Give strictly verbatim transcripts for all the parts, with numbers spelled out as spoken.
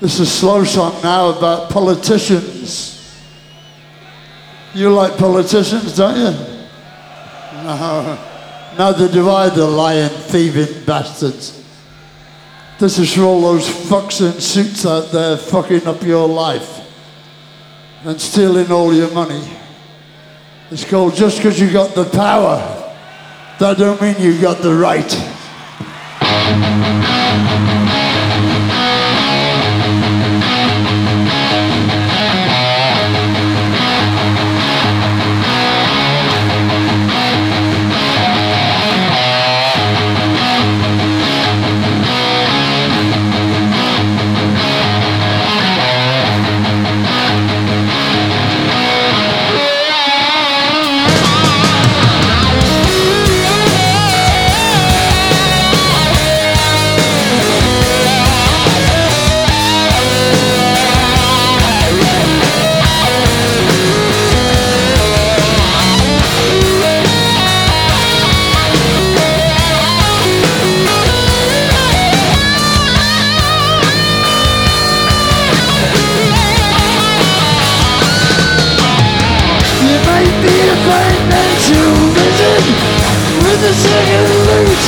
This is a slow song now about politicians. You like politicians, don't you? No. Neither do I, the lying, thieving bastards. This is for all those fucks in suits out there fucking up your life and stealing all your money. It's called Just Because You Got the Power, that don't mean you got the right. With a second loot,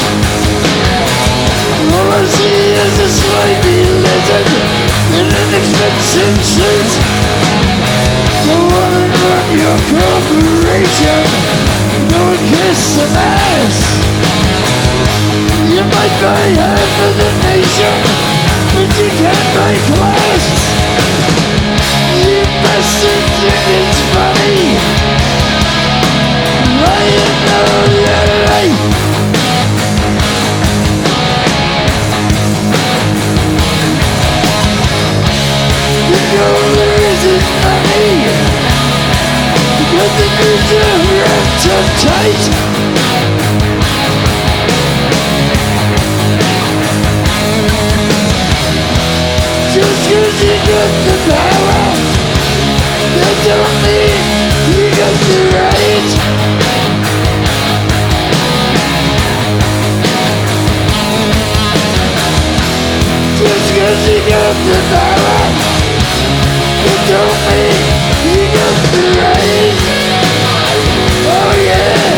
all I see is a slimy lizard in an expensive suit. Go on and run your corporation, go and kiss some ass. You might buy half of the nation, but you can't buy class. You bastard think it's funny, I know you're right. The goal is money, but the goods are wrapped up tight. Just cause you got the power, that don't mean you got the right. Just cause you got the power, it don't mean you got the right. Oh yeah,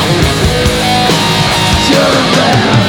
shut 'em down.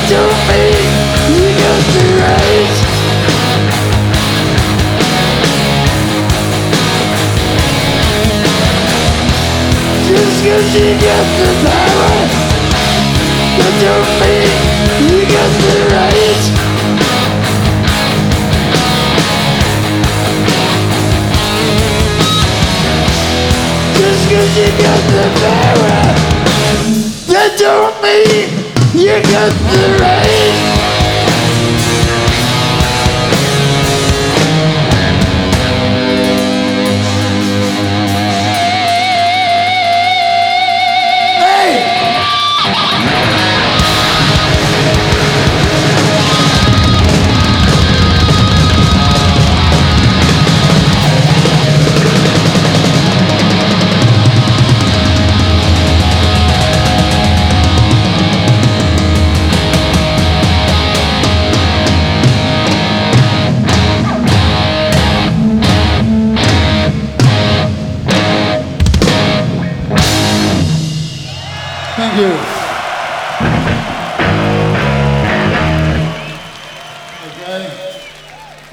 don't mean you got the right. Just cause you got the power, that don't mean you got the right. Just cause you got the power, that don't mean you got the right. Thank you.